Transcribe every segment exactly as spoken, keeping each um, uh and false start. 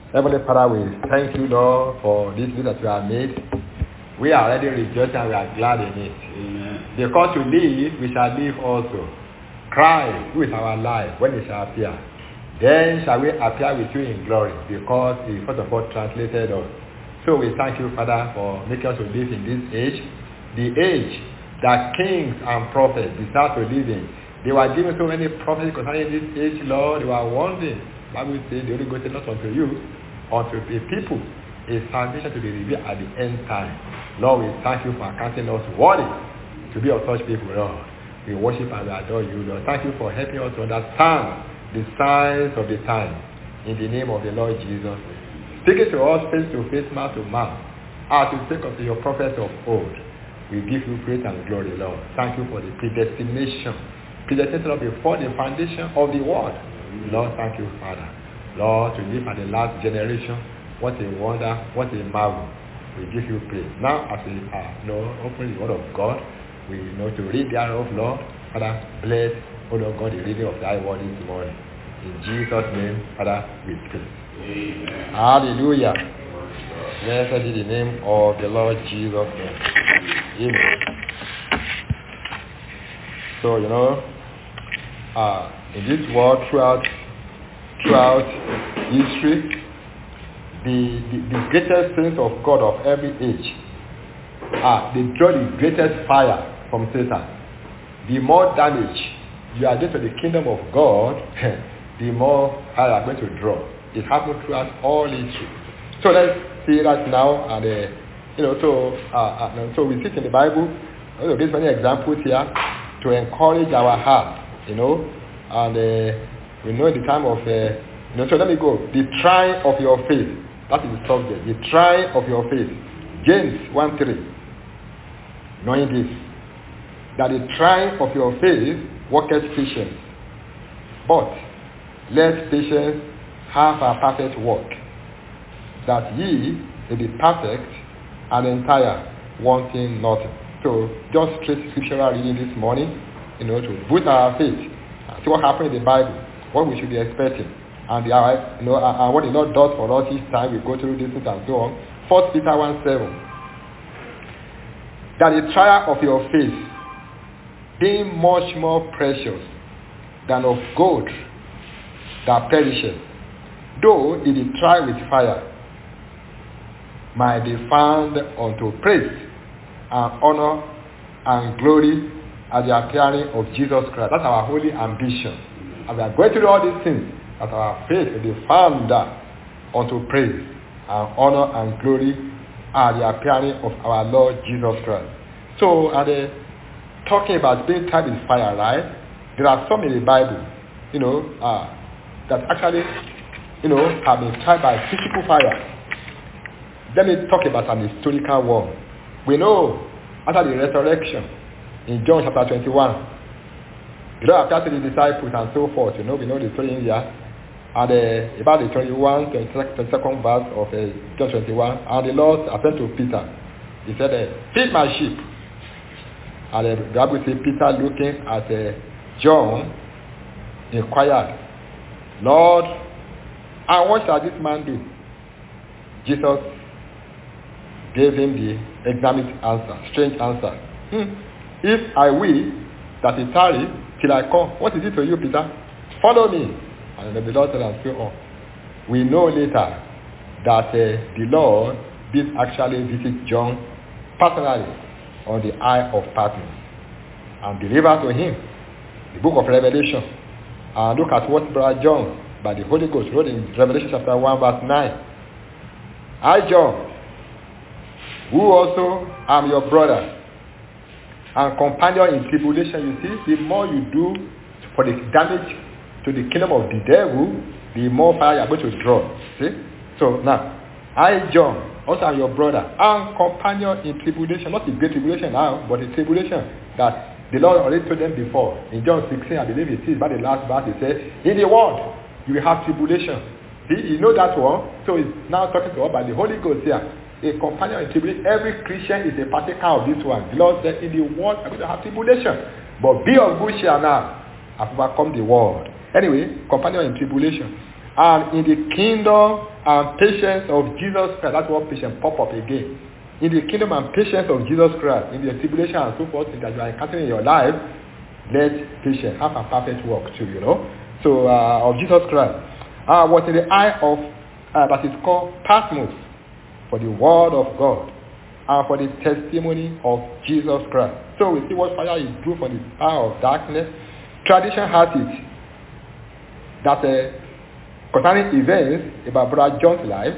Heavenly Father, we thank you, Lord, for this day that you have made. We are already rejoicing and we are glad in it. Amen. Because you live, we shall live also. Christ, who is our life, when he shall appear, then shall we appear with you in glory, because he first of all translated us. So we thank you, Father, for making us to live in this age, the age that kings and prophets deserve to live in. They were given so many prophecies concerning this age, Lord. They were wondering. The Bible says the Holy Ghost is not unto you, unto the people. A salvation to be revealed at the end time. Lord, we thank you for accounting us worthy to be of such people, Lord. We worship and we adore you, Lord. Thank you for helping us to understand the signs of the time. In the name of the Lord Jesus. Speaking to us face to face, mouth to mouth, as you speak unto your prophets of old. We give you praise and glory, Lord. Thank you for the predestination. Predestination before the foundation of the world. Lord, thank you, Father. Lord, to live at the last generation. What a wonder, what a marvel. We give you praise. Now, as we are, you know, open the word of God, we know to read thereof, Lord. Father, bless, O Lord God, the reading of thy word this morning. In Jesus' name, Father, we pray. Amen. Hallelujah. Blessed be the name of the Lord Jesus Christ. Amen. So, you know, uh, in this world, throughout, throughout history, the, the, the greatest saints of God of every age, uh, they draw the greatest fire from Satan. The more damage you are doing to the kingdom of God, the more fire you are going to draw. It happens throughout all history. So let's see that now, and uh, you know, so uh, uh, so we see in the Bible. You know, there's many examples here to encourage our heart. You know, and uh, we know in the time of uh, you know. So let me go. The trying of your faith. That is the subject. The trying of your faith. James one three. Knowing this, that the trying of your faith worketh patience. But let patience have a perfect work, that ye may be perfect and entire, wanting nothing. So just straight scriptural reading this morning, you know, to boost our faith, see what happened in the Bible, what we should be expecting, and the, you know, and what the Lord does for us each time we go through this and so on. First Peter one seven. That the trial of your faith, being much more precious than of gold that perisheth, though it is tried with fire, might be found unto praise and honor and glory at the appearing of Jesus Christ. That's our holy ambition. And we are going to do all these things, that our faith will be found unto praise and honor and glory at the appearing of our Lord Jesus Christ. So, are they talking about being tried with fire, right? There are some in the Bible, you know, uh, that actually, you know, have been tried by physical fire. Let me talk about an historical one. We know after the resurrection in John chapter twenty-one, the Lord appeared to the disciples and so forth. You know, we know the story in here. And uh, about the twenty-one, twenty-second verse of uh, John twenty-one, and the Lord appeared to Peter. He said, uh, feed my sheep. And uh, the Bible says Peter, looking at uh, John, inquired, Lord, and what shall this man do? Jesus gave him the examined answer, strange answer. Hmm. If I will that he tarry till I come, what is it to you, Peter? Follow me. And the Lord said, and so on. We know later that uh, the Lord did actually visit John personally on the Isle of Patmos and deliver to him the book of Revelation. And look at what Brother John, by the Holy Ghost, wrote in Revelation chapter one, verse nine. I, John, who also am your brother and companion in tribulation. You see, the more you do for the damage to the kingdom of the devil, the more fire you are going to draw. See? So now, I, John, also am your brother and companion in tribulation. Not the great tribulation now, but the tribulation that the Lord already told them before. In John sixteen, I believe it is, by the last verse, he said, in the world, you will have tribulation. See, you know that one? So he's now talking to us by the Holy Ghost here. A companion in tribulation. Every Christian is a partaker of this one. The Lord said, in the world, I'm going to have tribulation. But be of good cheer now. I've overcome the world. Anyway, companion in tribulation. And in the kingdom and patience of Jesus Christ, that's what patience pop up again. In the kingdom and patience of Jesus Christ, in the tribulation and so forth that you are encountering in your life, let patience have a perfect work too, you know. So, uh, of Jesus Christ. Uh, was in the eye of, uh, that is called Patmos, for the word of God, and for the testimony of Jesus Christ. So we see what fire is drew from the power of darkness. Tradition has it that uh, concerning events about Brother John's life,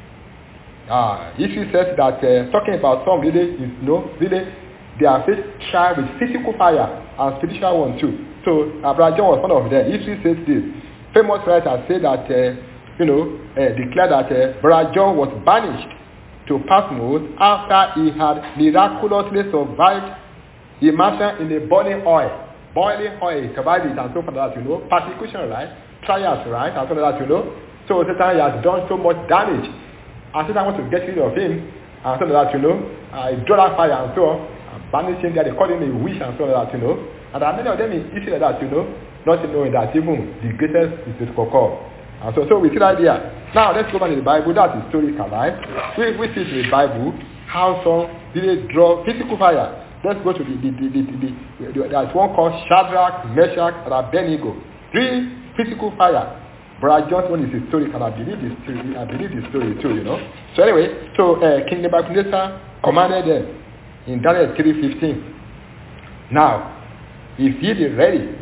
uh, history says that uh, talking about some really is you know, really they are faith tried with physical fire and spiritual one too. So uh, Brother John was one of them. History says this. Famous writers say that uh, you know uh, declare that uh, Brother John was banished to Patmos after he had miraculously survived immersion in a boiling oil. Boiling oil, survived it and so forth that you know. Persecution, right? Trials, right? And so that you know. So Satan has done so much damage. And Satan wants to get rid of him. And so that you know. Uh, he draw that fire and so on. And banish him there. They call him a witch and so that you know. And there are many of them in Israel that you know. Not knowing that even the greatest is the Kokor. And so, so we see that here. Now let's go back to the Bible. That is historical, right? We, we see in the Bible how some did they draw physical fire. Let's go to the, the, the, the, the, the, the there's one called Shadrach, Meshach, and Abednego. Three physical fire. Brother John's one is historical. I believe this story. I believe this story too, you know. So anyway, so uh, King Nebuchadnezzar commanded them in Daniel three fifteen. Now, if ye be ready,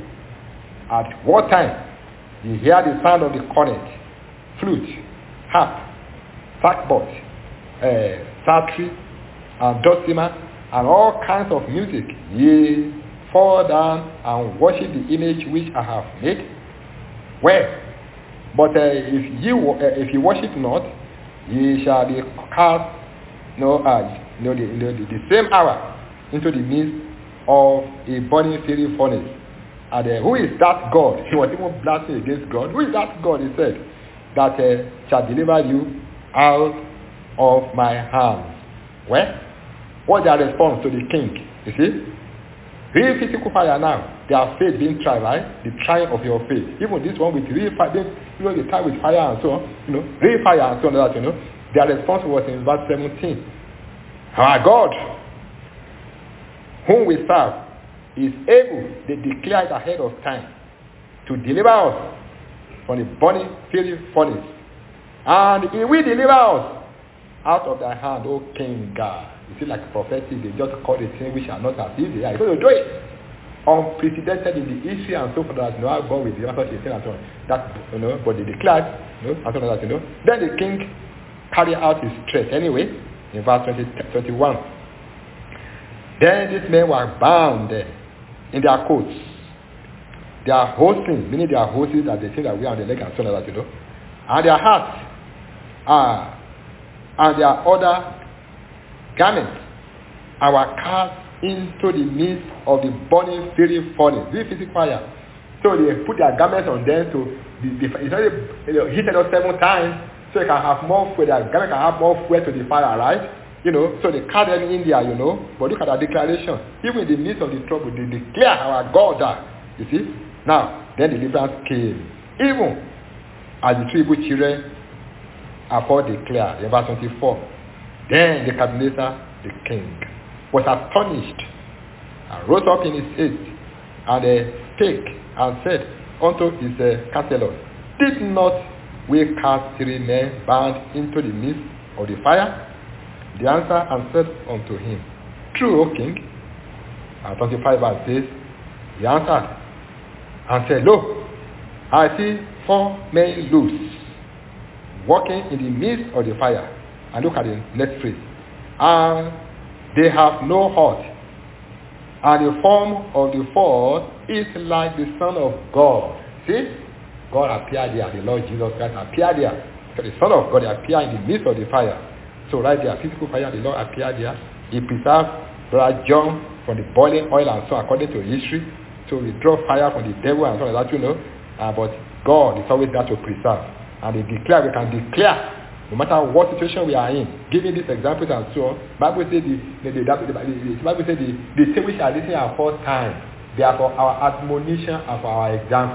at what time you hear the sound of the cornet, flute, harp, sackbut, uh, psaltery, and dulcimer, and all kinds of music, ye fall down and worship the image which I have made. Well, but uh, if you uh, if you worship not, ye shall be cast, no, uh, no, the, no, the, the same hour into the midst of a burning fiery furnace. And uh, who is that God? He was even blaspheming against God. Who is that God? He said, that uh, shall deliver you out of my hands. Well, what's their response to the king? You see? Real physical fire now. Their faith being tried, right? The trying of your faith. Even this one with real fire, you know, the time with fire and so on, you know, real fire and so on, that, you know. Their response was in verse seventeen. Our God, whom we serve, is able, they declare it ahead of time, to deliver us from the burning fiery furnace. And he will deliver us out of thy hand, O King God. You see, like prophetic, they just call the thing which are not as easy. He's going to do it. Unprecedented in the history and so forth, that no God will deliver such a thing and so on. That, you know, but they declared, you know, and so on, that, you know. Then the king carried out his threat anyway, in verse twenty, twenty-one. Then these men were bound there in their coats. They are hosting, meaning they are hosting that they think that we are on the leg and so on, that, you know. And their hats are, and their other garments are cast into the midst of the burning fiery furnace. This physical fire. So they put their garments on them to be, be it's already, you know, heated up seven times, so they can have more fuel. Their garment can have more fuel to the fire, right? You know, so they carry them in there, you know. But look at our declaration. Even in the midst of the trouble, they declare our God that. You see? Now, then deliverance came. Even as the three Hebrew children are declared in verse twenty-four. Then the Nebuchadnezzar, the king, was astonished and rose up in his haste and uh, spake and said unto his uh, counselors, did not we cast three men bound into the midst of the fire? The answer and said unto him, true, O king. And twenty-five verse says, he answered and said, lo, I see four men loose, walking in the midst of the fire. And look at the next phrase. And they have no heart. And the form of the fourth is like the Son of God. See? God appeared there. The Lord Jesus Christ appeared there. So the Son of God appeared in the midst of the fire. So right there, physical fire, the Lord appeared there. He preserved Brother John from the boiling oil and so according to history. So we draw fire from the devil and so on, that you know. Uh, but God is always there to preserve. And they declare, we can declare, no matter what situation we are in, giving these examples and so on. Bible says the, the, the, the, the, the Bible says the, the things which are written are for time. They are for our admonition and for our example.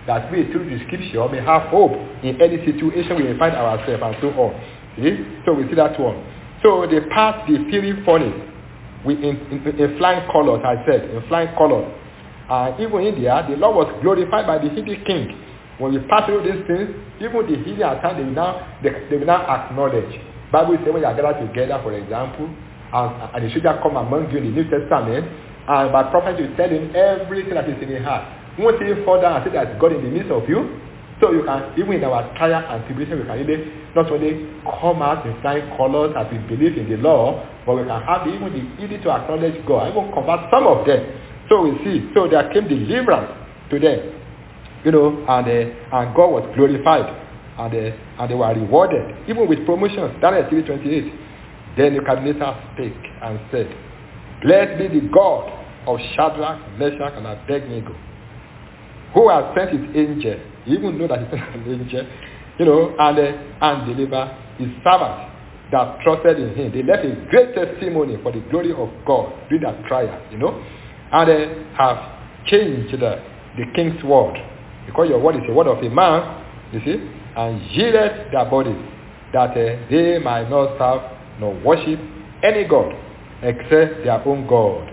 that we through the scripture may have hope in any situation we may find ourselves and so on. See? So we see that one. So they passed the fiery furnace with in, in, in flying colors, I said, in flying colors. And even in there, the Lord was glorified by the heathen king. When we pass through these things, even the heathen at times, they will now, they, they will now acknowledge. Bible says when you are gathered together, for example, and, and the soldier come among you in the New Testament, and by prophet you tell him everything that is in his heart. You won't say further and say that God in the midst of you. So you can, even in our trial and tribulation, we can really not only come out in flying colors as we believe in the law, but we can have even the easy to acknowledge God, even convert some of them. So we see, so there came deliverance to them, you know, and uh, and God was glorified, and uh, and they were rewarded, even with promotions. Daniel three twenty-eight. Then Nebuchadnezzar spake and said, Blessed be the God of Shadrach, Meshach, and Abednego, who has sent his angel. You even know that he sent an angel, you know, and uh, and deliver his servants that trusted in him. They left a great testimony for the glory of God during that trial, you know, and they uh, have changed the, the king's word, because your word is the word of a man, you see, and yielded their bodies, that uh, they might not serve nor worship any god except their own God.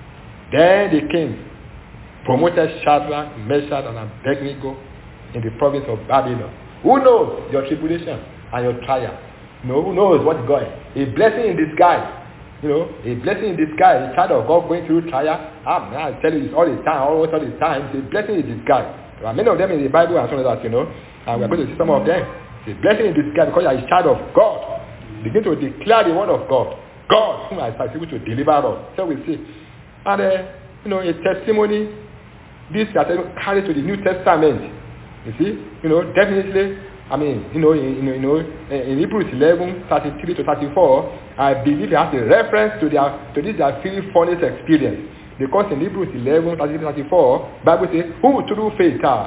Then the king promoted Shadrach, Meshach, and Abednego in the province of Babylon. Who knows your tribulation and your trial? No, who knows what is going? A blessing in disguise. You know, a blessing in disguise. A child of God going through trial. Ah, man, I tell you this all the time, always all the time. It's a blessing in disguise. There are many of them in the Bible and some of that, you know. And we're going to see some of them. It's a blessing in disguise because you are a child of God. Begin to declare the word of God. God, whom I shall be able to deliver us. So we see. And, uh, you know, a testimony, this that carried to the New Testament. You see, you know, definitely, I mean, you know, in, you know, in Hebrews eleven, thirty-three to thirty-four, I believe it has a reference to their, to this their fiery furnace experience. Because in Hebrews eleven, thirty-three to thirty-four, Bible says, who through faith uh,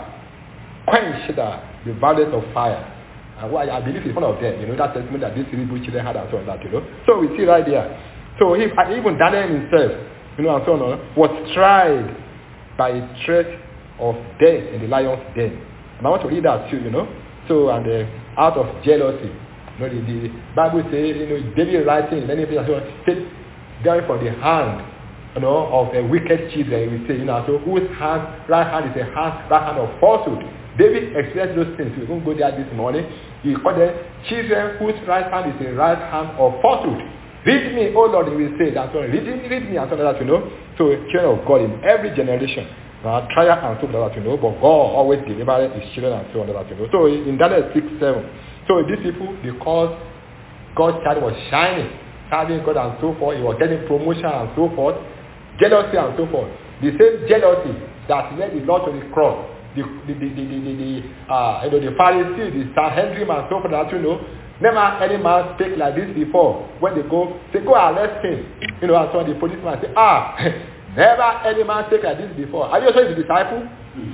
quench the, the violence of fire. And what I believe is one of them, you know, that testimony that these Hebrew children had and so on that, you know. So we see right there. So he, even Daniel himself, you know, and so on, was tried by a threat of death in the lion's den. And I want to read that too, you know. So, and uh, out of jealousy, you know, the, the Bible says, you know, David writing in many places, so, take down from the hand, you know, of a wicked children, we say, you know, so whose hand, right hand is a hand, right hand of falsehood. David experienced those things. We won't go there this morning. He called them children whose right hand is a right hand of falsehood. Read me, oh Lord, he will say that. So read, read me and so that, you know. So children of God in every generation, uh, trial and so that, you know. But God always delivered his children and so on that, you know. So in Daniel six seven, so these people, because God's child was shining, serving God and so forth, he was getting promotion and so forth, jealousy and so forth. The same jealousy that led the Lord to the cross. The the the the, the, the uh you know the Pharisees, the Sanhedrin and so forth that, you know, never any man speak like this before. When they go, they go arrest him. You know, and so the policeman say, ah, never any man speak like this before. Are you also the disciple?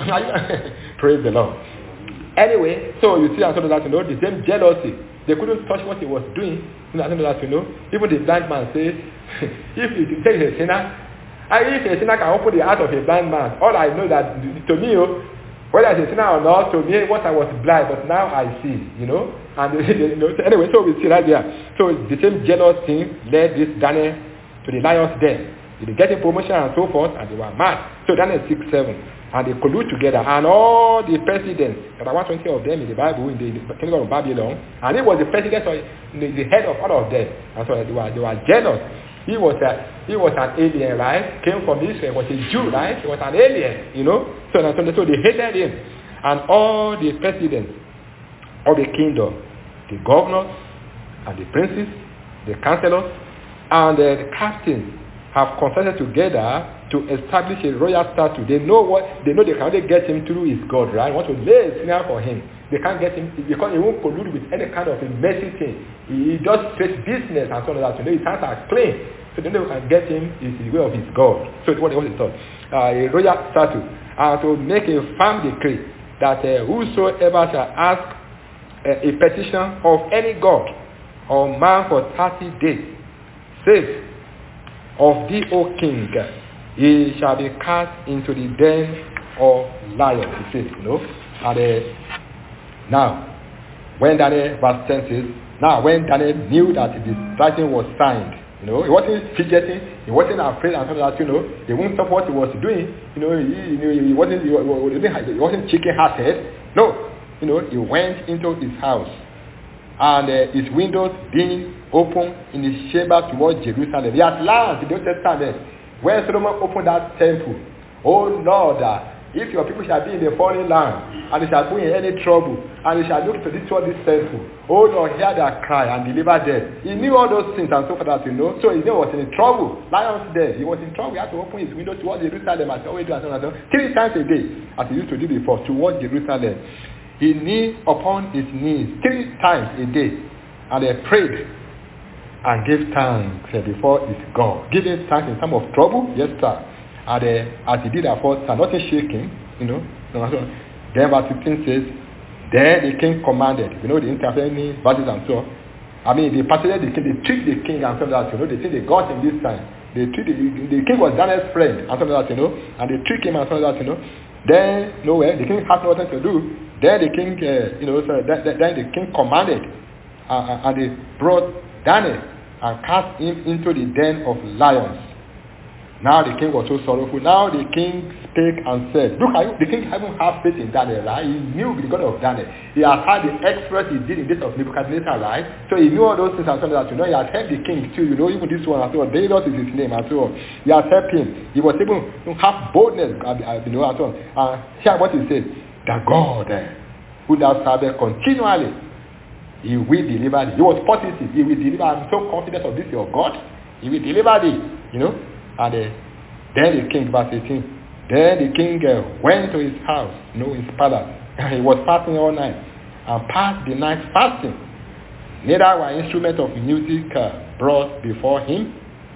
Praise the Lord. Anyway, so you see and so that, you know, the same jealousy. They couldn't touch what he was doing. You know, and so that, you know. Even the blind man says, if you say he's a sinner, and if a sinner can open the heart of a blind man, all I know that to me, oh, whether it's a sinner or not, to me, what I was blind, but now I see, you know. And you know, so anyway, so we see right there. So the same jealous thing led this Daniel to the lion's den. They get a promotion and so forth, and they were mad. So Daniel six seven, and they collude together, and all the presidents, there are one hundred twenty of them in the Bible, in the, the kingdom of Babylon, and he was the president, or the, the head of all of them, and so they were, they were jealous. He was a, he was an alien, right? Came from Israel, was a Jew, right? He was an alien, you know. So, so they hated him. And all the presidents of the kingdom, the governors, and the princes, the councillors, and uh, the captains have consulted together to establish a royal statute. They know what they know. They can only get him through his God, right? Want to lay a snare for him. They can't get him because he won't collude with any kind of a messy thing. He does straight business and so on that. You know, his hands are clean. So then they can get him is the way of his God. So what what is thought? Uh, a royal statute. And uh, to make a firm decree that uh, whosoever shall ask uh, a petition of any god or man for thirty days, says of thee, O king, he shall be cast into the den or lions, he says, you know. And uh, now, when Daniel, verse ten says, now when Daniel knew that the writing was signed, you know, he wasn't fidgeting, he wasn't afraid and something that, you know, he wouldn't stop what he was doing, you know, he, you know, he wasn't, he wasn't chicken-hearted. No, you know, he went into his house, and uh, his windows being open in his chamber towards Jerusalem. He had learned in the Old Testament when Solomon opened that temple. Oh Lord, uh, if your people shall be in a foreign land, and they shall be in any trouble, and they shall look to this toward this temple, oh Lord, hear their cry and deliver them. He knew all those things and so forth that, you know. So he knew he was in trouble. Lions dead. He was in trouble. He had to open his window towards Jerusalem as he always do and so on and so on. Three times a day, as he used to do before, towards Jerusalem. He kneeled upon his knees three times a day, and he prayed and gave thanks before his God. Giving thanks in time of trouble, yes sir. And uh, as he did at first, nothing shaking, you know. Then verse fifteen says, then the king commanded, you know, the intervening verses and so on. I mean, they persuaded the king, they tricked the king and so that, you know, they think they got him this time. They tricked the, the king was Daniel's friend and so that, you know, and they tricked him and so that, you know. Then, nowhere, the king had nothing to do. Then the king, uh, you know, so then, then the king commanded, uh, and they brought Daniel and cast him into the den of lions. Now the king was so sorrowful. Now the king spake and said, look, you, the king haven't have faith in Daniel, right? He knew the God of Daniel. He had had the exploit he did in this of Nebuchadnezzar, right? So he knew all those things and so that, you know, he had helped the king too, you know, even this one and so on. Darius is his name and so on. He had helped him. He was able to have boldness, you know, and so on. And hear what he said, the God who thou servest continually, he will deliver thee. He was positive. He will deliver. I'm so confident of this, your God. He will deliver thee, you know. And uh, then the king, verse eighteen, then the king uh, went to his house, you know, his palace. He was fasting all night and passed the night fasting. Neither were instruments of music uh, brought before him,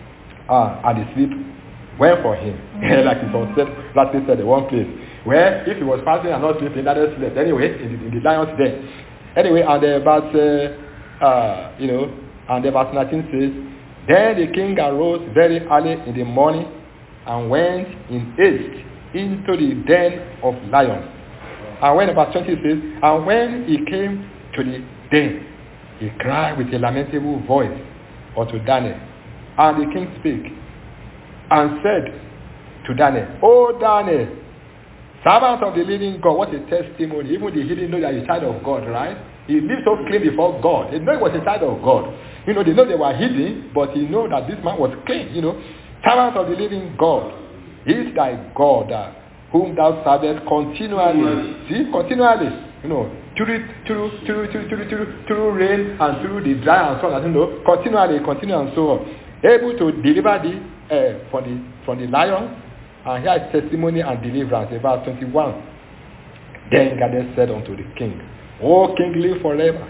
uh, and the sleep went for him. Like it was said, like they said, the one place where if he was fasting and not sleeping, that is slept. Anyway, in the, in the lion's den. Anyway, and uh, verse, uh, uh, you know, and the verse nineteen says, then the king arose very early in the morning and went in haste into the den of lions. And when verse twenty says, and when he came to the den, he cried with a lamentable voice unto Daniel. And the king spake and said to Daniel, O Daniel, servant of the living God. What a testimony. Even the heathen know that he's a child of God, right? He lived so clean before God. They know he was a child of God. You know, they know they were hidden, but he know that this man was clean, you know. Servant of the living God, is thy God, uh, whom thou servest continually. See, continually, you know, through, through, through, through, through, through, through rain and through the dry and so on, you know, continually, continue and so on. Able to deliver thee uh, from the from the lions. And here is testimony and deliverance, verse twenty-one. Then Daniel said unto the king, O king, live forever.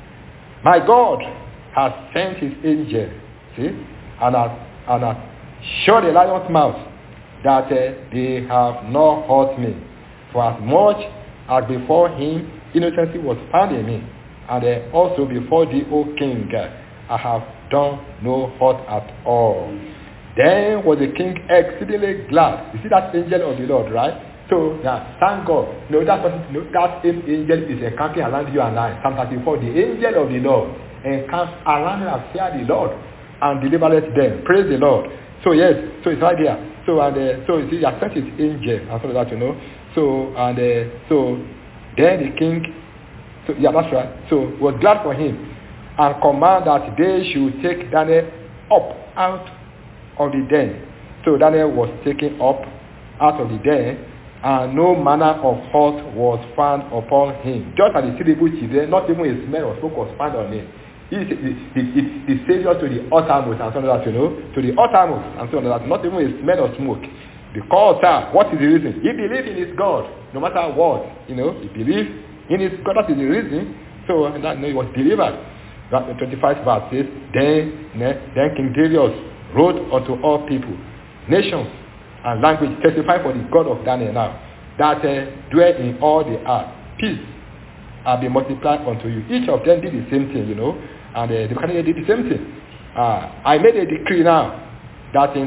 My God has sent his angel, see, and has, and has shut the lion's mouth, that uh, they have not hurt me. For as much as before him innocency was found in me, and uh, also before thee, O king, uh, I have done no hurt at all. Then was the king exceedingly glad. You see that angel of the Lord, right? So, yeah, thank God. No, that person, no, that same angel is encamping around you and I. Psalm thirty-four, the angel of the Lord encamps around and fear the Lord and delivereth them. Praise the Lord. So yes, so it's right there. So and uh, so you see, he has sent his angel and so that, you know. So and uh, so then the king, so yeah, that's right. So was glad for him and command that they should take Daniel up out of the den. So Daniel was taken up out of the den, and no manner of hurt was found upon him. Just as the terrible children, not even a smell of smoke was found on him. He is the, the, the, the savior to the uttermost and so on that, you know, to the uttermost and so on that, not even a smell of smoke. Because, uh, what is the reason? He believed in his God, no matter what, you know, he believed in his God, that is the reason. So, and that, you know, he was delivered. That, the twenty-fifth verse says, then, then King Darius wrote unto all people, nations, and language, testify for the God of Daniel now, that uh, dwell in all the earth. Peace will be multiplied unto you. Each of them did the same thing, you know, and uh, the Canadian did the same thing. Uh, I made a decree now that in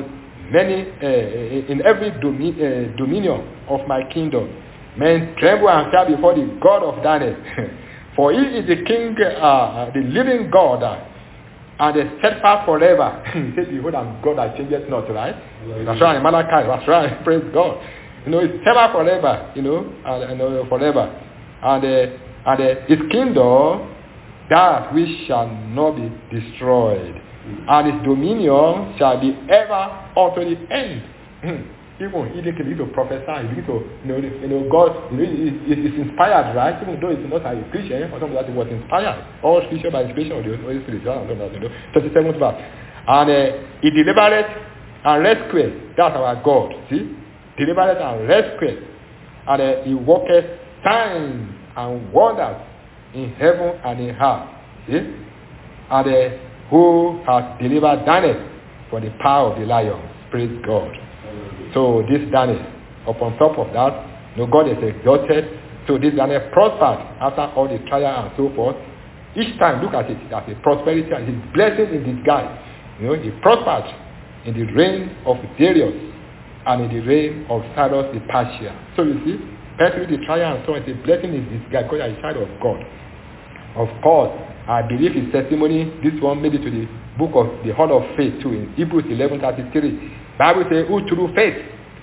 many uh, in every domi- uh, dominion of my kingdom. Men tremble and fear before the God of Daniel. For he is the king, uh, the living God, uh, and the steadfast forever. He says, behold, I'm God that changes not, right? Yeah. That's right, Malachi, that's right, praise God. You know, it's ever forever, you know, and, and uh, forever. And, uh, and uh, his kingdom, that which shall not be destroyed. Mm-hmm. And his dominion shall be ever unto the end. Even he didn't begin to prophesy, he begin to, you know, you know God, you know, it, it's inspired, right? Even though it's not a Christian, or something that it was inspired. All scripture by inspiration of the Holy Spirit. You know, thirty-seventh verse. And uh, he delivered and rescued. That's our God. See? Delivered and rescued. And uh, he worketh signs and wonders in heaven and in earth. See? And uh, who has delivered Daniel from the power of the lions. Praise God. So this Daniel, upon top of that, you know, God is exalted. So this Daniel prospered after all the trial and so forth. Each time, look at it as a prosperity and his blessing in disguise. You know, he prospered in the reign of Darius and in the reign of Cyrus the Persian. So you see, passing the trial and so on, it's a blessing in disguise because you are a child of God. Of course, I believe his testimony, this one made it to the book of the Hall of Faith too, in Hebrews eleven thirty-three. Bible says, who through faith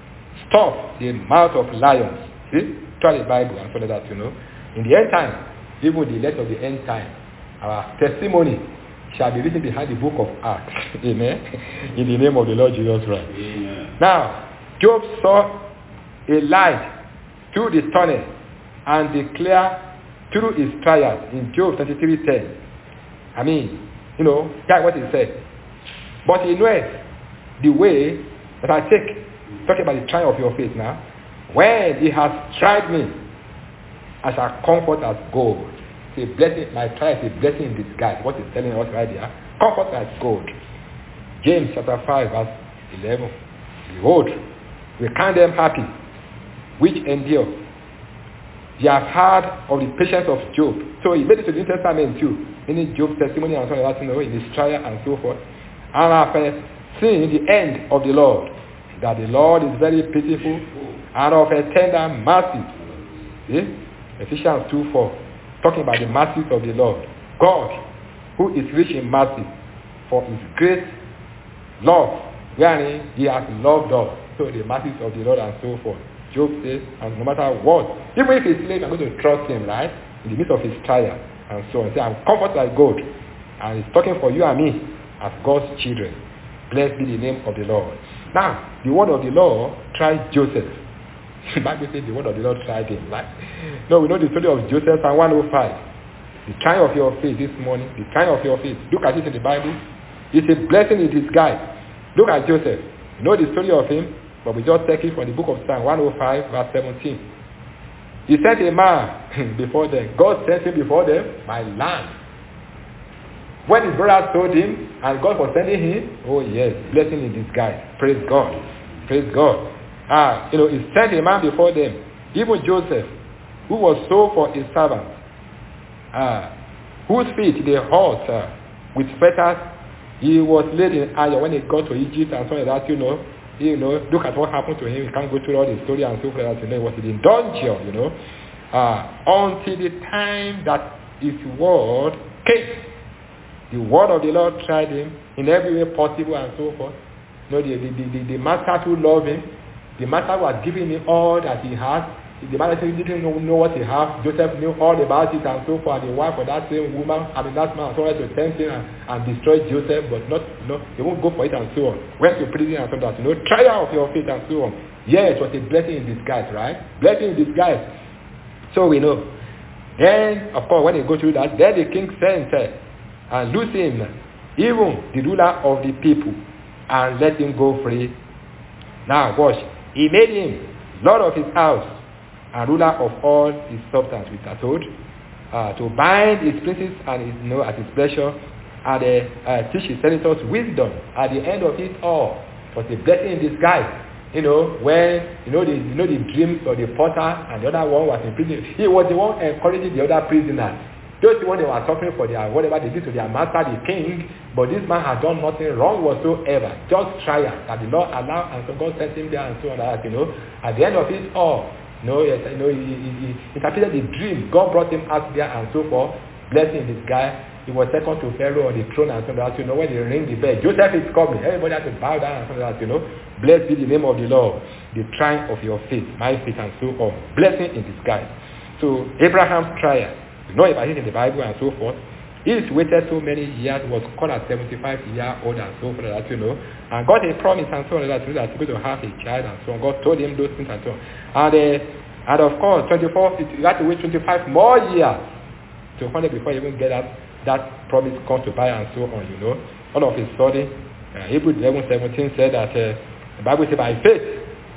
stop the mouth of lions. See? Try the Bible and follow that, you know. In the end time, even the elect of the end time, our testimony shall be written behind the book of Acts. Amen. In the name of the Lord Jesus Christ. Amen. Now, Job saw a light through the tunnel and declared through his trials in Job twenty-three ten. I mean, you know, that's what he said. But he knows the way that I take, talking about the trial of your faith now, when he has tried me, I shall comfort as gold. It's a blessing, my trial is a blessing in disguise. What he's telling us right there, comfort as gold. James chapter five verse eleven. Behold, we count them happy, which endure. They have heard of the patience of Job. So he made it to the New Testament too. In Job's testimony and so on, you know, in his trial and so forth. And after seeing the end of the Lord, that the Lord is very pitiful and of a tender mercy. See? Ephesians two four, talking about the mercies of the Lord. God, who is rich in mercy, for his great love, wherein he has loved us. So the mercies of the Lord and so forth. Job says, and no matter what, even if he's slave, I'm going to trust him, right? In the midst of his trial and so on. Say, I'm comforted by God. And he's talking for you and me as God's children. Blessed be the name of the Lord. Now, the word of the Lord tried Joseph. The Bible says the word of the Lord tried him, right? No, we know the story of Joseph and one oh five. The trial of your faith this morning, the trial of your faith. Look at it in the Bible. It's a blessing in disguise. Look at Joseph. You know the story of him, but we just take it from the book of Psalm one oh five, verse seventeen. He sent a man before them. God sent him before them by land. When his brothers told him, and God was sending him, oh yes, blessing in disguise. Praise God. Praise God. Ah, you know, he sent a man before them, even Joseph, who was sold for his servant, ah, whose feet they hurt uh, with fetters. He was laid in iron when he got to Egypt and so on that, you know. You know, look at what happened to him. We can't go through all the story and so forth. You know, he was in dungeon, you know, uh, until the time that his word came. The word of the Lord tried him in every way possible and so forth. You know, the, the, the, the master who loved him, the master was giving him all that he had. The master didn't know, know what he had. Joseph knew all about it and so forth. And the wife of that same woman, I mean that man, tried to tempt him and, and destroy Joseph, but not, you know, they won't go for it and so on. Went to prison and so that, you know, trial of your faith and so on. Yeah, it was a blessing in disguise, right? Blessing in disguise. So we know. Then, of course, when they go through that, then the king sent uh, and loose him, even the ruler of the people, and let him go free. Now, watch. He made him lord of his house and ruler of all his substance, which are told, uh, to bind his princes and his, you know, at his pleasure, and uh, uh, teach his senators wisdom. At the end of it all, it was a blessing in disguise. You know, when, you know, the, you know, the dreams of the potter and the other one was in prison. He was the one encouraging the other prisoners. Those when they were suffering for their whatever they did to their master, the king, but this man had done nothing wrong whatsoever. Just trial that the Lord allowed, and so God sent him there and so on. That, you know, at the end of it all, you know, yes, you know, he, he, he interpreted the dream. God brought him out there and so forth, blessing this guy. He was second to Pharaoh on the throne and so that, you know, when they ring the bell, Joseph is coming. Everybody has to bow down and so that, you know, blessed be the name of the Lord, the triumph of your faith, my faith and so on. Blessing in disguise. So Abraham's trial, you know about it in the Bible and so forth. He's waited so many years, was called at seventy-five years old and so forth, that, you know, and got a promise and so on that, that he's going to have a child and so on. God told him those things and so on. And, uh, and of course, twenty-four, you have to wait twenty-five more years to find it before you even get that, that promise comes to buy and so on, you know. All of a sudden, uh, Hebrews eleven seventeen said that uh, the Bible said by faith,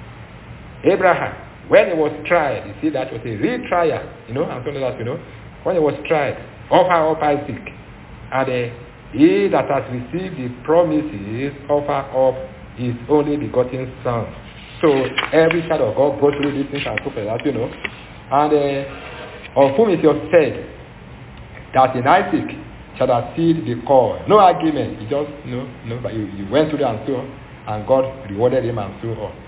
Abraham, when he was tried, you see that was a real trial, you know, and so on that, you know, when he was tried, offer up Isaac, and uh, he that has received the promises offer up his only begotten son. So every child of God goes through these things and so forth, you know. And uh, of whom it was said that in Isaac shall have seed the cord. No argument. He just, you know, you know, but he, he went through and so on, and God rewarded him and so on.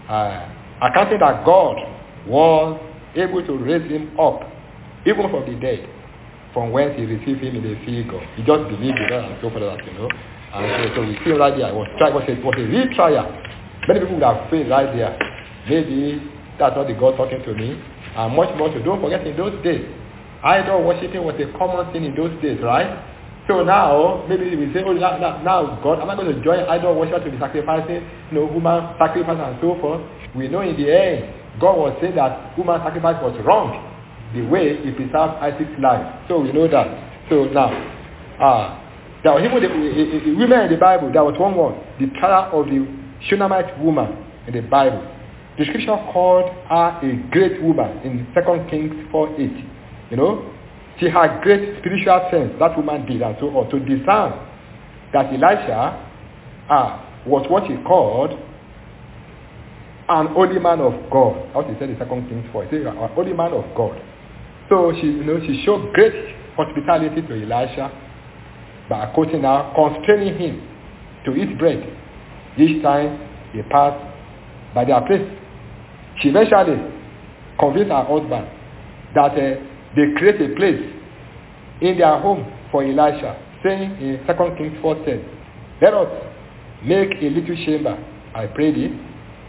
Uh, accounting that God was able to raise him up, even from the dead, from whence he received him in the figure. He just believed in that and so forth, you know. And so, so we see right there, it was, it was, a, it was a real trial. Many people would have failed right there. Maybe that's not the God talking to me. And much more to don't forget in those days, idol worshiping was a common thing in those days, right? So now, maybe we say, oh, now, now God, am I going to join idol worship to be sacrificing, you know, human sacrifice and so forth? We know in the end, God was saying that human sacrifice was wrong, the way he preserved Isaac's life. So we know that. So now, uh, there was even the, the, the women in the Bible, there was one word, the trial of the Shunammite woman in the Bible. The scripture called her a great woman in Second Kings four eight. You know, she had great spiritual sense, that woman did, and so on, to discern that Elisha uh, was what he called an holy man of God. How he said in Second Kings four, he said, an holy man of God. So she, you know, she showed great hospitality to Elisha by quoting her, constraining him to eat bread each time he passed by their place. She eventually convinced her husband that uh, they create a place in their home for Elisha, saying in Second Kings four ten, let us make a little chamber, I pray thee,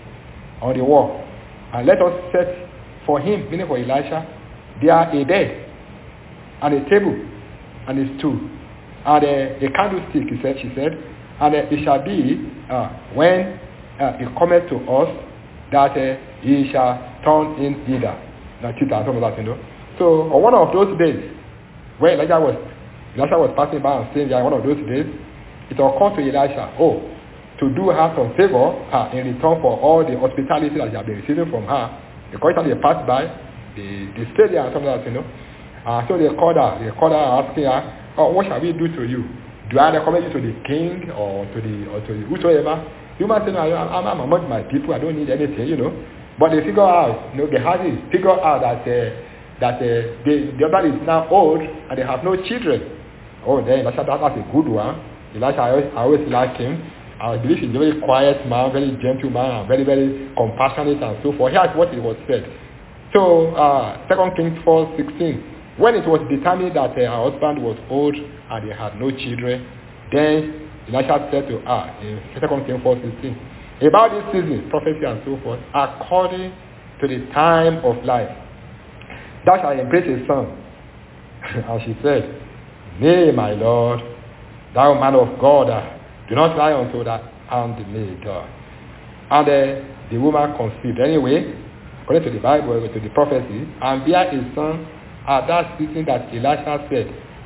on the wall, and let us set for him, meaning for Elisha, there a bed, and a table, and a stool, and a, a candlestick, he said, she said, and uh, it shall be, uh, when uh, it cometh to us, that uh, he shall turn in thither. Now, Tita, some of that, you know. So, on one of those days, when Elijah was, Elisha was passing by and saying, yeah, one of those days, it occurred to Elisha, oh, to do her some favor uh, in return for all the hospitality that he had been receiving from her. Because they passed by, they, they stayed there and some of that, you know. Uh, so they called her, they called her asking her, oh, what shall we do to you? Do I recommend you to the king or to the, or to the whosoever? You might say, no, I'm, I'm among my people, I don't need anything, you know. But they figure out, you know, they had to figure out that uh, that uh, they, the other is now old and they have no children. Oh, then Elisha, that, that's a good one. Elisha, I always, I always like him. I believe he's a very quiet man, very gentle man, and very, very compassionate and so forth. Here's what it was said. So, uh, Second Kings four sixteen, when it was determined that uh, her husband was old and they had no children, then Elisha said to her in Second Kings four sixteen, about this season, prophecy and so forth, according to the time of life, thou shalt embrace a son. And she said, nay, my Lord, thou man of God, uh, do not lie unto that handmaid. Uh. And uh, the woman conceived. Anyway, according to the Bible, to the prophecy, and bare a son at that season that Elisha said,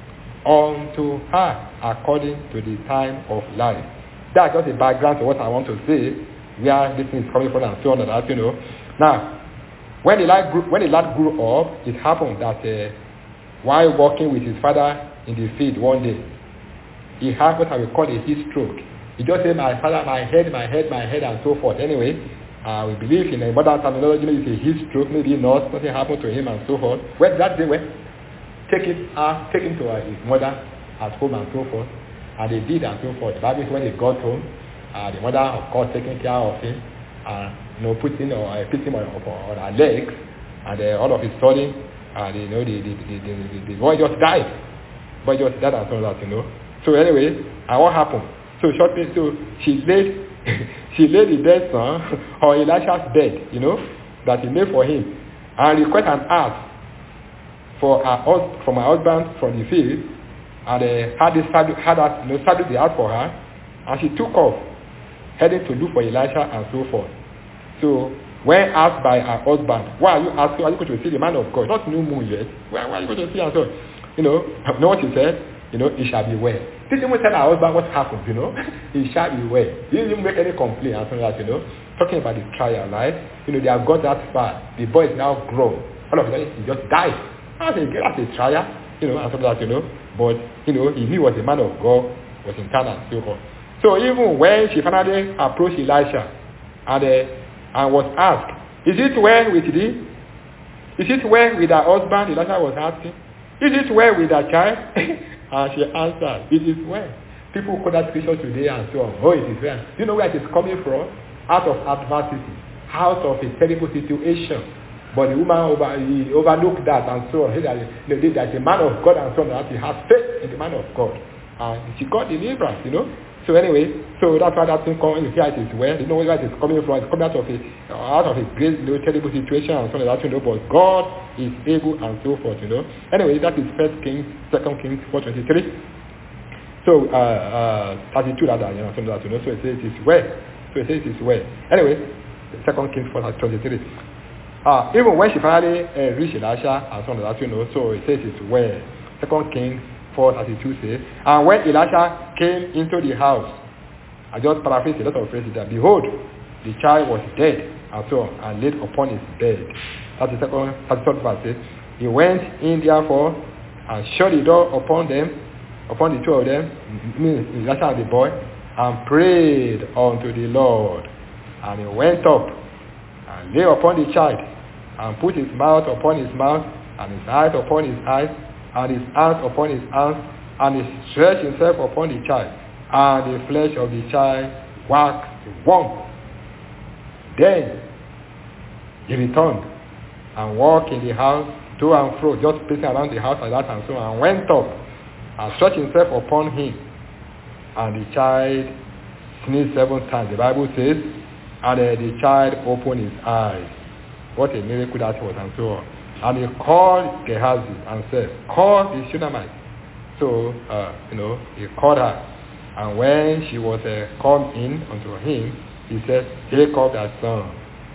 unto her according to the time of life. That's just a background to what I want to say, where this thing is coming from and so on and that, you know. Now, when the lad grew, when the lad grew up, it happened that uh, while walking with his father in the field one day, he had what I would call a heat stroke. He just said, my father, my head, my head, my head, and so forth. Anyway, uh, we believe in a modern terminology, maybe it's a heat stroke, maybe not, something happened to him and so forth. Where did that day went? take it, uh, take him to uh, his mother at home and so forth. And they did and so forth. The Bible says when they got home, uh, the mother, of course, taking care of him, and you know, put him or uh, put him on, on her legs, and uh, all of his sudden, and you know, the the, the, the, the the boy just died. Boy just died and so that, you know. So anyway, and what happened? So shortly, so she laid, she laid the dead son on Elisha's bed, you know, that he made for him, and requested an ass for her, from her husband from the field, and uh, had this saddle, had that, you know, saddled the ass for her, and she took off, heading to look for Elisha and so forth. So when asked by her husband, why are you asking? Are you going to see the man of God? Not new moon yet. Why, why are you going to see? And so, you know, you know what she said? You know, it shall be well. Didn't even tell her husband what happened, you know. It shall be well. He didn't even make any complaint and so that, you know. Talking about the trial, right? You know, they have got that far. The boy is now grown. All of a sudden, he just died. That's a, that's a trial, you know, and so that, you know. But, you know, he knew he was a man of God, was in town and so forth. So even when she finally approached Elisha and, uh, and was asked, is it well with thee? Is it well with her husband? Elisha was asking. Is it well with her child? And she answered, it is well. People quote that scripture today and so on. Oh, it is well. Do you know where it is coming from? Out of adversity, out of a terrible situation. But the woman over, he overlooked that and so on. He that, you know, that the man of God and so on, that he has faith in the man of God. And she got deliverance, you know. So anyway, so that's why that thing comes, you hear it is well. You know where it is coming from. It's coming out of a, out of a great, you know, terrible situation and so on, that, you know. But God is able and so forth, you know. Anyway, that is First Kings, Second Kings four twenty-three. So, uh, uh, thirty-two rather, you know, something like that, you know. So it says it is well. So it says it is well. Anyway, Second Kings four twenty-three. Uh, even when she finally uh, reached Elisha and so on, that, you know, so it says it's well. Second Kings four thirty-two says, and when Elisha came into the house, I just paraphrase a lot of phrases that, behold, the child was dead, and so on, and laid upon his bed. That's the second, thirty-third verse says, he went in therefore, and shut the door upon them, upon the two of them, Elisha and the boy, and prayed unto the Lord. And he went up, and lay upon the child, and put his mouth upon his mouth, and his eyes upon his eyes, and his hands upon his hands, and he stretched himself upon the child, and the flesh of the child waxed warm. Then he returned and walked in the house to and fro, just pacing around the house like that and so on, and went up and stretched himself upon him, and the child sneezed seven times. The Bible says, and uh, the child opened his eyes. What a miracle that was, and so on. And he called Gehazi and said, call the Shunammite. So, uh, you know, he called her. And when she was uh, come in unto him, he said, take up thy son.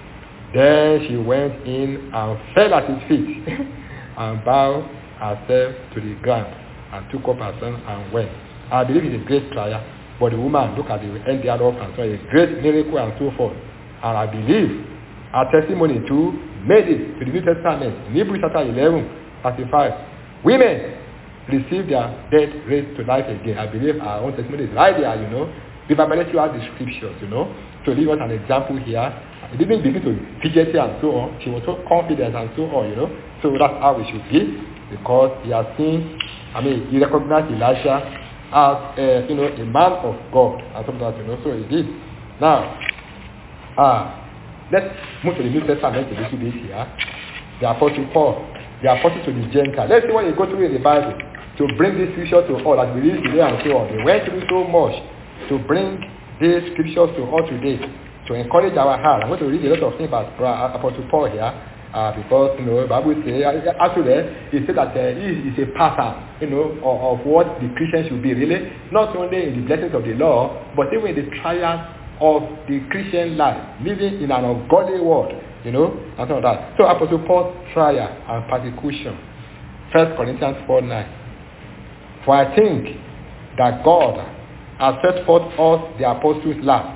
Then she went in and fell at his feet and bowed herself to the ground and took up her son and went. I believe it's a great trial. But the woman, look at the end thereof and saw a great miracle and so forth. And I believe our testimony too made it to the New Testament. In Hebrews chapter eleven, thirty-five. Women receive their dead raised to life again. I believe our own testimony is right there, you know. Bible you have the scriptures, you know. To leave us an example here. It didn't begin to fidget and so on. She was so confident and so on, you know. So that's how we should be. Because he has seen, I mean, he recognized Elisha as uh, you know, a man of God and something like that, you know. So he did. Now, uh, let's move to the New Testament a little bit here. The Apostle Paul, the Apostle to the Gentiles. Let's see what they go through in the Bible to bring this scripture to all, as we read today and so on. They went through so much to bring these scriptures to all today, to encourage our heart. I'm going to read a lot of things about Apostle Paul here, uh, because, you know, the Bible says, actually, he said that uh, he is a pattern, you know, of, of what the Christian should be, really, not only in the blessings of the law, but even in the trials of the Christian life, living in an ungodly world, you know, and all that. So Apostle Paul's trial and persecution, First Corinthians four nine. For I think that God has set forth us the apostles last,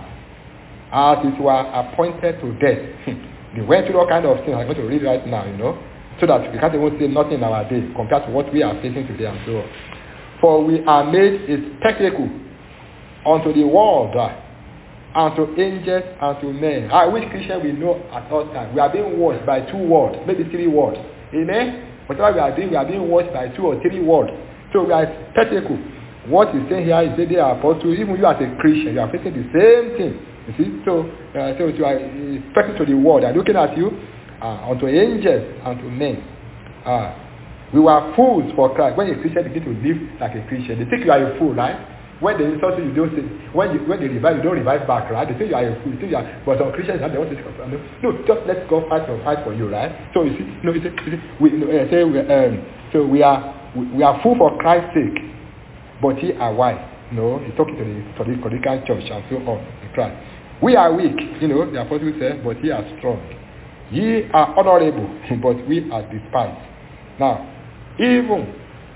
as it were appointed to death. They went through all kind of things. I'm going to read right now, you know, so that we can't even say nothing in our day compared to what we are facing today and so on. For we are made a spectacle unto the world, and to angels and to men. I wish Christian we know at all times. We are being watched by two words, maybe three words. Amen? Whatever we are doing, we are being watched by two or three words. So we are spectacle. What is saying here is that they are apostles. Even you as a Christian, you are facing the same thing. You see? So, uh, so you are expecting to the world. They are looking at you, uh, unto angels and to men. Uh, we were fools for Christ. When a Christian begins to live like a Christian, they think you are a fool, right? When they insult you, you don't say. When you when they revive, you don't revive back, right? They think you are a fool. You think you are, but some Christians, they want to say, no, no, just let God fight for fight for you, right? So you see, no, you see, you see we you know, uh, say we, um, so we are we, we are full for Christ's sake, but ye are wise. No, he's talking to the to the Corinthian church and so on in Christ. We are weak, you know, the apostle said, but ye are strong. Ye are honorable, but we are despised. Now, even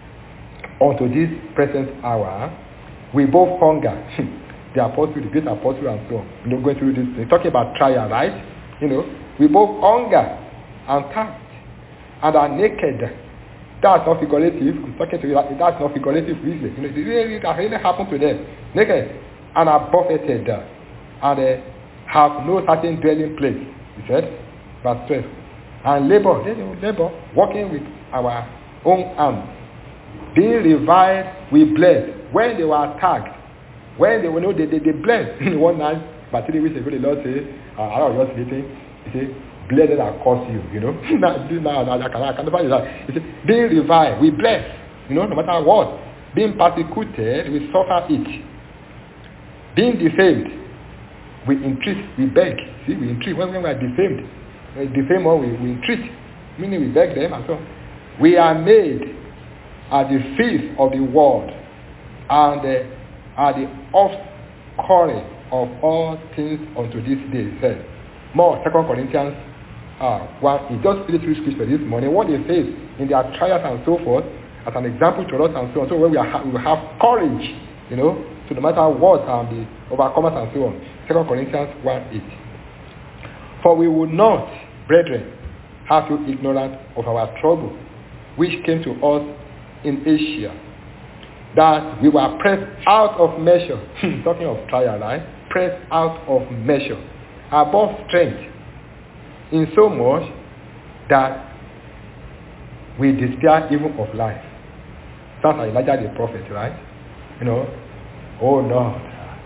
unto this present hour, we both hunger. The apostle, the great apostle and so on. You know, going through this thing. Talking about trial, right? You know, we both hunger and thirst and are naked. That's not figurative. I'm talking to you. That's not figurative really. You know, it really, that really happened to them. Naked and are buffeted and uh, have no certain dwelling place. He said, verse twelve. And labor, they know, labor, working with our own arms. Being reviled, we bled. When they were attacked, when they were no, they they, they bled. One night, but three weeks ago, the Lord said, uh, I was just sleeping. He said, bled that curse you, you know. now, now, I can I can find that. He said, being reviled, we bled. You know, no matter what. Being persecuted, we suffer it. Being defamed, we entreat, we beg. See, we entreat. When, when we are defamed, we defame or we, we entreat, meaning we beg them and so on. We are made at the feast of the world and uh, at the offscouring of all things unto this day. It says more Second Corinthians uh, one. It just really through scripture this morning what they face in their trials and so forth as an example to us and so on. So when we are we will have courage, you know, so no matter what and the overcomers and so on. Second Corinthians one eight. For we would not, brethren, have you ignorant of our trouble, which came to us in Asia, that we were pressed out of measure. Talking of trial, right? Pressed out of measure, above strength, in so much that we despair even of life. Sounds like Elijah the prophet, right? You know, oh Lord,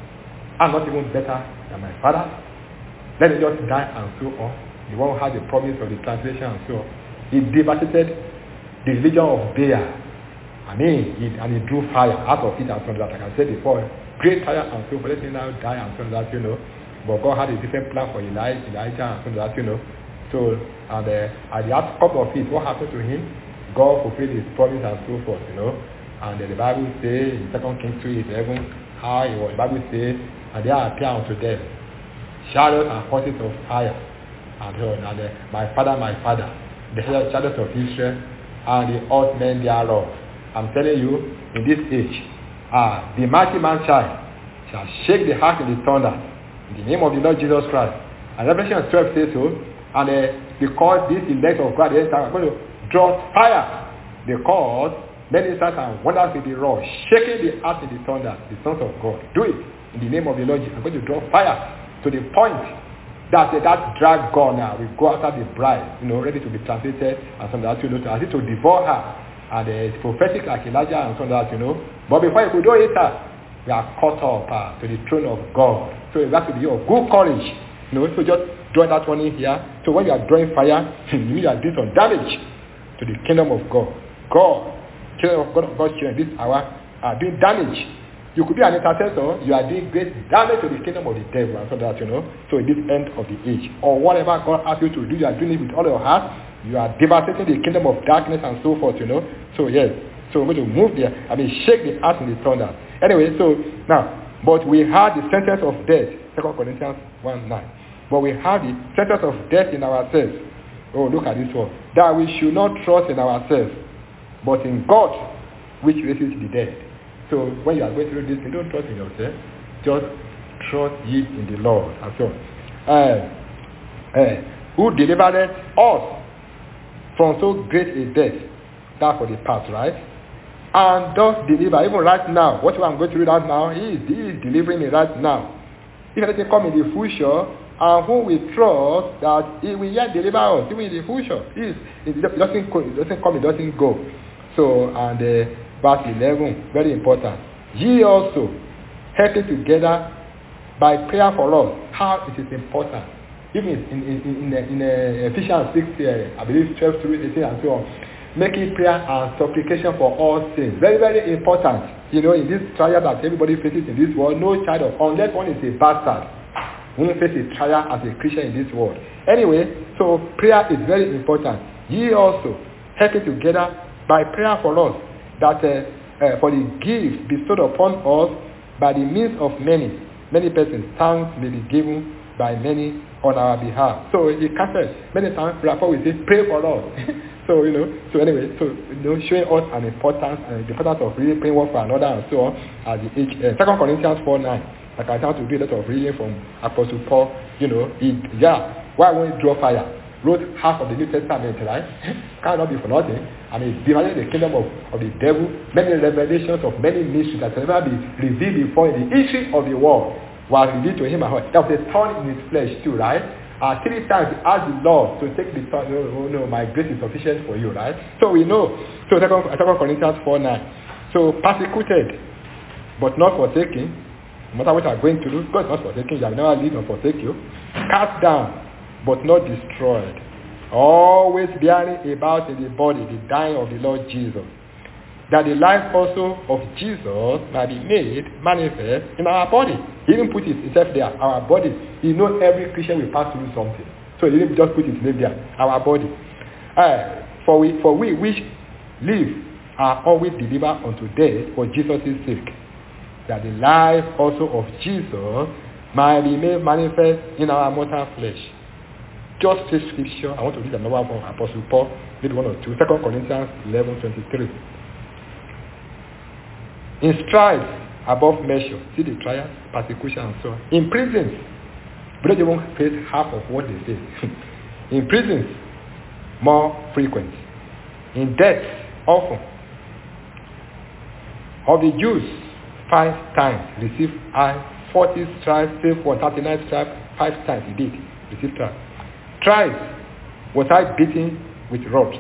I'm not even better than my father. Let me just die and so on. The one who had the promise of the translation and so on. He devastated the religion of Baal. I mean, it, and he drew fire out of it and so on that. Like I said before, great fire and so forth. Let me now die and so on that, you know. But God had a different plan for Elijah, Elijah and so on that, you know. So, and uh, at the outcome of it, what happened to him? God fulfilled his promise and so forth, you know. And uh, the Bible says in Second Kings two eleven, how it was. The Bible says, and there appear unto them chariots and horses of fire. And, uh, and uh, my father, my father, the chariots of Israel, and the horsemen thereof. I'm telling you, in this age, ah, the mighty man child shall shake the heart in the thunder in the name of the Lord Jesus Christ. And Revelation twelve says so. And uh, because this elect of God is going to draw fire, because many signs and wonders will be wrought, shaking the heart in the thunder, the sons of God. Do it in the name of the Lord Jesus. I'm going to draw fire to the point that uh, that dragon now will go after the bride, you know, ready to be translated and some that you know, as if to devour her. And uh, it's prophetic like Elijah and so on that, you know. But before you could do it, uh, we are caught up uh, to the throne of God. So that will be your good courage. You know, so just draw that one in here. So when you are drawing fire, you are doing some damage to the kingdom of God. God, kingdom of God, of God's children, this hour are doing damage. You could be an intercessor, you are doing great damage to the kingdom of the devil and so that, you know. So in this end of the age, or whatever God asks you to do, you are doing it with all your heart. You are devastating the kingdom of darkness and so forth, you know. So yes, so we're going to move there. I mean, shake the earth in the thunder. Anyway, so now, but we had the sentence of death, Second Corinthians one nine. But we had the sentence of death in ourselves. Oh, look at this one. That we should not trust in ourselves, but in God, which raises the dead. So when you are going through this, you don't trust in yourself. Just trust ye in the Lord. And so, uh, uh, who delivered us from so great a death, that for the past, right? And does deliver, even right now, what I'm going to read out now, he is, he is delivering me right now. If anything come in the future, and who we trust that he will yet deliver us, even in the future. It, it doesn't go, it doesn't come, it doesn't go. So, and uh, verse eleven, very important. Ye also, helping together by prayer for us. How it is important. Even in in in, in, in uh, Ephesians six, uh, I believe twelve through eighteen and so on. Making prayer and supplication for all things. Very, very important. You know, in this trial that everybody faces in this world, no child of, unless one is a bastard, won't face a trial as a Christian in this world. Anyway, so prayer is very important. Ye also, helping together by prayer for us, that uh, uh, for the gift bestowed upon us by the means of many, many persons, thanks may be given by many on our behalf. So he casted many times, therefore we say, pray for us. So, you know, so anyway, so, you know, showing us an importance, and the importance of really praying one for another and so on, at the age, uh, Second Corinthians four nine, like I have to do a lot of reading from Apostle Paul, you know, he, yeah, why won't he draw fire? Wrote half of the New Testament, right? Cannot be for nothing. I mean, dividing the kingdom of, of the devil, many revelations of many mysteries that can never be revealed before in the history of the world was revealed to him and her. There was a thorn in his flesh too, right? Uh, three times he asked the Lord to take the thought, oh, oh no, my grace is sufficient for you, right? So we know. So Second Corinthians four nine. So persecuted, but not forsaken. No matter what you are going to do, God is not forsaken. You have never leave nor forsake you. Cast down, but not destroyed. Always bearing about in the body the dying of the Lord Jesus, that the life also of Jesus might be made manifest in our body. He even put it himself there, our body. He knows every Christian will pass through something. So he didn't just put his name there, our body. Uh, for we for we which live are always delivered unto death for Jesus' sake, that the life also of Jesus might be made manifest in our mortal flesh. Just this scripture, I want to read another one from Apostle Paul, maybe one or two. Second Corinthians eleven twenty-three. In strife above measure, see the trials, persecution and so on. In prisons, but they won't face half of what they face. In prisons, more frequent. In death, often. Of the Jews, five times received I forty stripes, save for thirty-nine stripes, five times he did receive stripes. Thrice was I beaten with rods.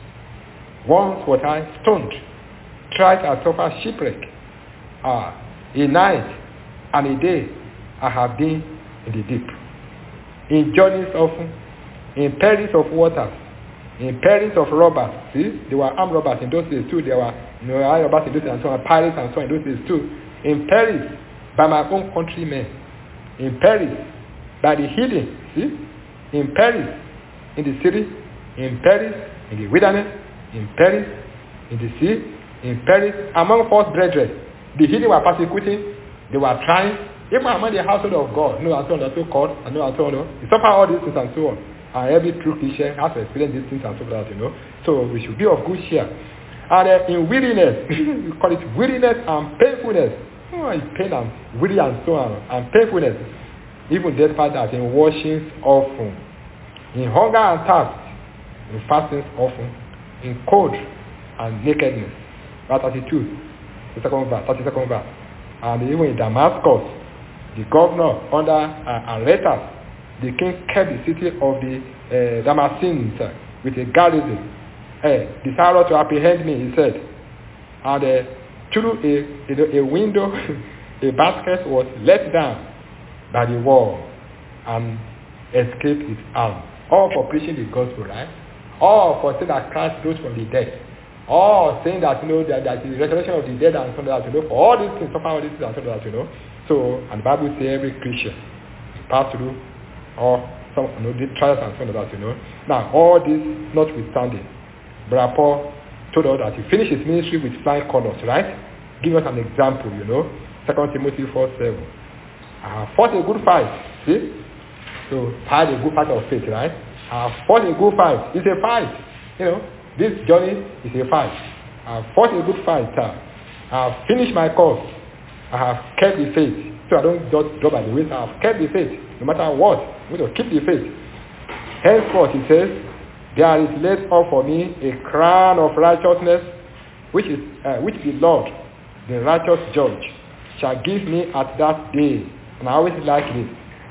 Once was I stoned. Thrice I suffered shipwreck. Ah, a night and a day I have been in the deep. In journeys often, in perils of waters, in perils of robbers. See, there were armed robbers in those days too. There were, you know, armed robbers in those days and so on, pirates and so on in those days too. In perils by my own countrymen. In perils by the hidden. See, in perils in the city, in perils in the wilderness, in perils in the sea, in perils among false brethren. The hidden were persecuting, they were trying, even among the household of God, you know, and so on, and so called, and so on, and so on. You suffer all these things and so on. And every true Christian has to experience these things and so on, you know. So we should be of good cheer. And uh, in weariness, we call it weariness and painfulness. Oh, pain and weary and so on, and painfulness. Even despite that, in washings often, in hunger and thirst, in fastings often, in cold and nakedness. Verse thirty-two. The second verse, thirty-second verse. And even in Damascus, the governor under uh, Aretas, the king kept the city of the uh, Damascenes uh, with a garrison, uh, desirous to apprehend me, he said. And uh, through a, a, a window, a basket was let down by the wall and escaped his arm. All for preaching the gospel, right? All for saying that Christ rose from the dead. Or saying that, you know, that, that the resurrection of the dead and so that, you know, for all these things, suffer all these things and so that, you know. So, and the Bible says every Christian pass through or some, you know, the trials and so that, you know. Now, all this notwithstanding, Brother Paul told us that he finished his ministry with flying colors, right? Give us an example, you know. Second Timothy four seven. I have fought a good fight, see? So, had a good fight of faith, right? I have fought a good fight. It's a fight, you know. This journey is a fight. I have fought a good fight. I have finished my course. I have kept the faith. So I don't just drop by the waist. I have kept the faith. No matter what, I'm going to keep the faith. Henceforth, he says, there is laid up for me a crown of righteousness, which is uh, which the Lord, the righteous judge, shall give me at that day. And I always like this.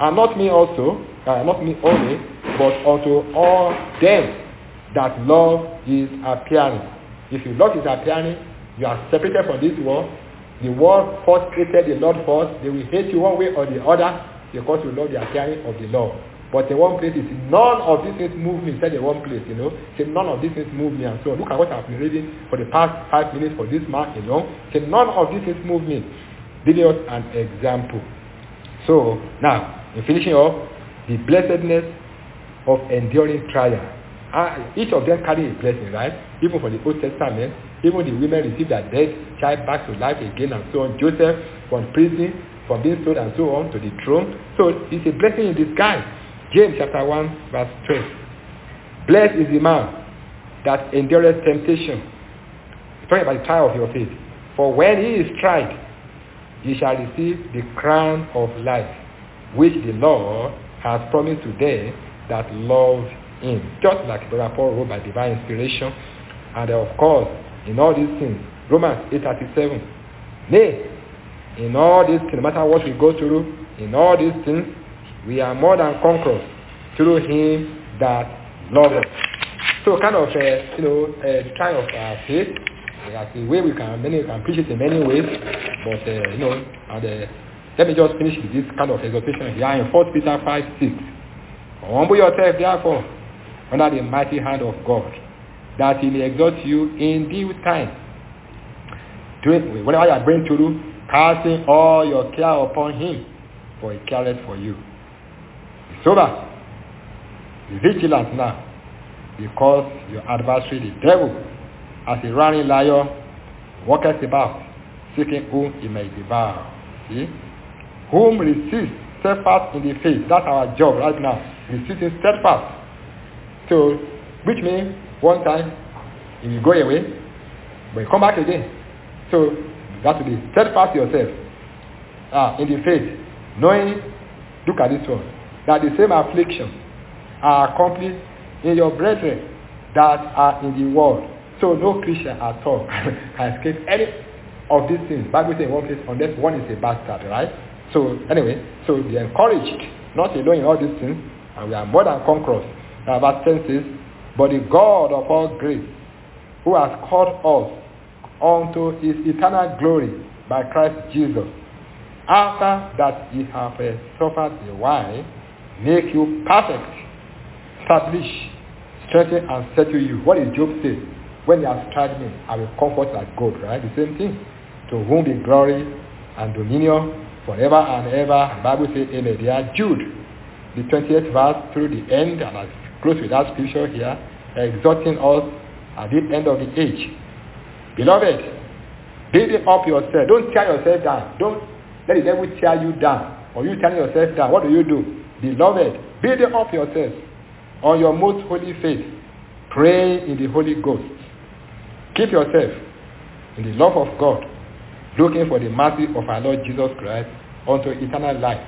and not me also, uh, not me only, but unto all them that love is appearing. If you love is appearing, you are separated from this world. The world first hated the Lord first. They will hate you one way or the other because you love the appearing of the Lord. But in one place, it's none of these things move me. Said in one place, you know, say none of these things move me. And so look at what I've been reading for the past five minutes for this man alone. Say none of these things move me. Give us an example. So now, in finishing up, the blessedness of enduring trial. Uh, each of them carry a blessing, right? Even for the Old Testament, even the women received their dead child back to life again and so on. Joseph from prison, from being sold and so on to the throne. So it's a blessing in disguise. James chapter one verse twelve. Blessed is the man that endureth temptation. He's talking about the trial of your faith. For when he is tried, he shall receive the crown of life, which the Lord has promised to them that love him. Just like Brother Paul wrote by divine inspiration. And of course, in all these things, Romans eight thirty-seven. Nay, in all these things, no matter what we go through, in all these things, we are more than conquerors through him that loves us. So kind of, uh, you know, uh, the trial of our faith, that's the way we can, many can preach it in many ways, but, uh, you know, and, uh, let me just finish with this kind of exhortation here in First Peter five six. Humble yourself, therefore, under the mighty hand of God, that he may exhort you in due time. Doing, whatever you are going through, casting all your care upon him, for he careth for you. Be sober, be vigilant now, because your adversary, the devil, as a roaring lion, walketh about, seeking whom he may devour. See? Whom resist steadfast in the faith. That's our job right now. Resisting steadfast. So, which means one time, if you go away, but you come back again. So, you got to be steadfast yourself ah, in the faith, knowing, look at this one, that the same affliction are accomplished in your brethren that are in the world. So no Christian at all can escape any of these things. Bible says in one place, unless one is a bastard, right? So anyway, so be encouraged, not alone in all these things, and we are more than conquerors. Uh, verse ten says, but the God of all grace, who has called us unto his eternal glory by Christ Jesus, after that ye have uh, suffered a while, make you perfect, establish, strengthen, and settle you. What did Job say? When he has tried me, I will comfort like gold, right? The same thing. To whom be glory and dominion forever and ever. The Bible says, amen. They are Jude, the twentieth verse through the end, and I close with that scripture here, exhorting us at the end of the age. Beloved, build up yourself. Don't tear yourself down. Don't let the devil tear you down, or you tearing yourself down. What do you do? Beloved, build up yourself on your most holy faith. Pray in the Holy Ghost. Keep yourself in the love of God, looking for the mercy of our Lord Jesus Christ unto eternal life.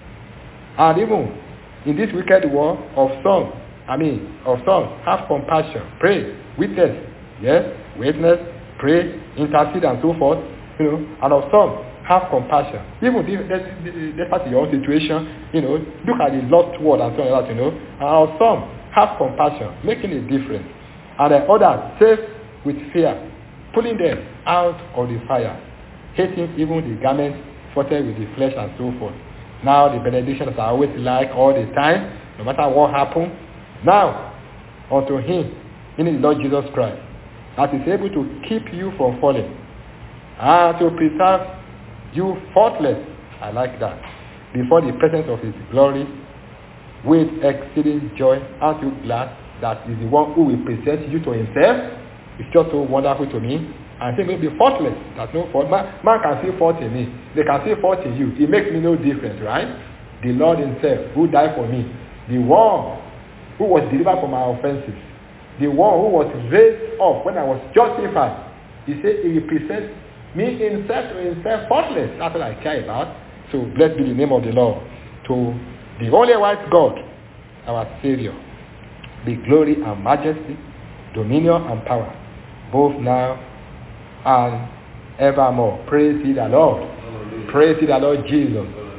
And even in this wicked world of some, I mean, of some, have compassion, pray, witness, yes, witness, pray, intercede, and so forth, you know, and of some, have compassion. Even if despite your own situation, you know, look at the lost world and so on, you know, and of some, have compassion, making a difference. And the others, save with fear, pulling them out of the fire, hating even the garment spotted with the flesh and so forth. Now the benedictions are always like all the time, no matter what happens. Now, unto him, in the Lord Jesus Christ, that is able to keep you from falling, and to preserve you faultless, I like that, before the presence of his glory, with exceeding joy. Aren't you glad that is the one who will present you to himself? It's just so wonderful to me. And say maybe faultless. That's no fault. Man, man can see fault in me. They can see fault in you. It makes me no difference, right? The Lord himself who died for me. The one who was delivered from my offenses. The one who was raised up when I was justified. He said he will present me himself to himself faultless. That's what I care about. So blessed be the name of the Lord. To the only wise God, our Savior, be glory and majesty, dominion and power, both now and evermore. Praise ye the Lord. Hallelujah. Praise ye the Lord Jesus. Hallelujah.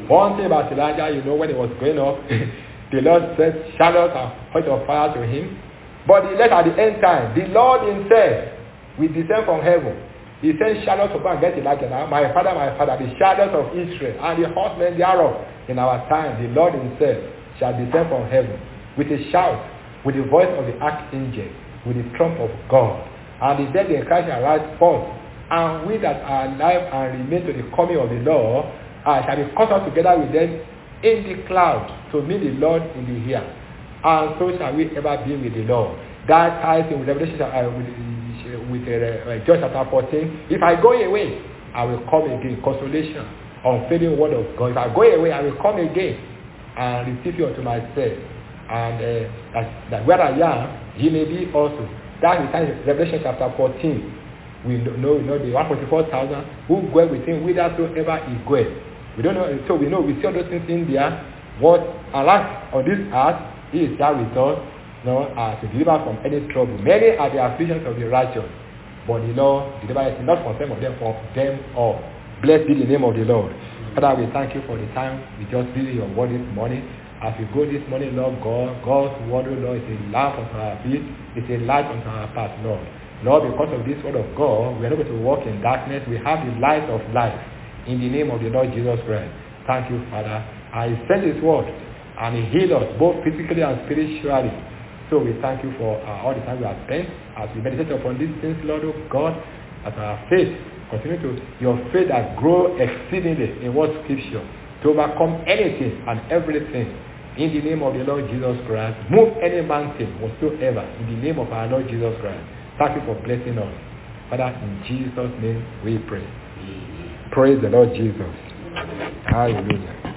One thing about Elijah, you know, when he was going up, the Lord sent chariots and host of fire to him. But he left at the end time, the Lord himself will descend from heaven. He sent chariots to go and get Elijah. Now, my father, my father, the chariots of Israel and the horsemen thereof. In our time, the Lord himself shall descend from heaven with a shout, with the voice of the archangel, with the trump of God. And the dead in Christ shall rise forth. And we that are alive and remain to the coming of the Lord uh, shall be caught up together with them in the clouds to meet the Lord in the air. And so shall we ever be with the Lord. That ties in with Revelation, uh, with, with uh, uh, John chapter fourteen. If I go away, I will come again. Consolation, unfailing word of God. If I go away, I will come again and receive you unto myself. And uh, that, that where I am, he may be also. That is in Revelation chapter fourteen. We know, we know the one hundred forty-four thousand who go with him whithersoever he goeth. We don't know, so we know we see all those things in there. What Allah on this earth, he is there with us, you know, uh, to deliver from any trouble. Many are the afflictions of the righteous, but the Lord delivers not from some of them, from them all. Blessed be the name of the Lord. Father, we thank you for the time we just read your word this morning. As we go this morning, Lord God, God's word, Lord, is a lamp unto our feet, it's a light unto our path, Lord. Lord, because of this word of God, we are not going to walk in darkness. We have the light of life in the name of the Lord Jesus Christ. Thank you, Father. And he sent his word and he healed us both physically and spiritually. So we thank you for uh, all the time we have spent as we meditate upon these things, Lord of God, as our faith continue to, your faith that grow exceedingly in what scripture to overcome anything and everything in the name of the Lord Jesus Christ. Move any mountain whatsoever in the name of our Lord Jesus Christ. Thank you for blessing us. Father, in Jesus' name we pray. Praise the Lord Jesus. Hallelujah.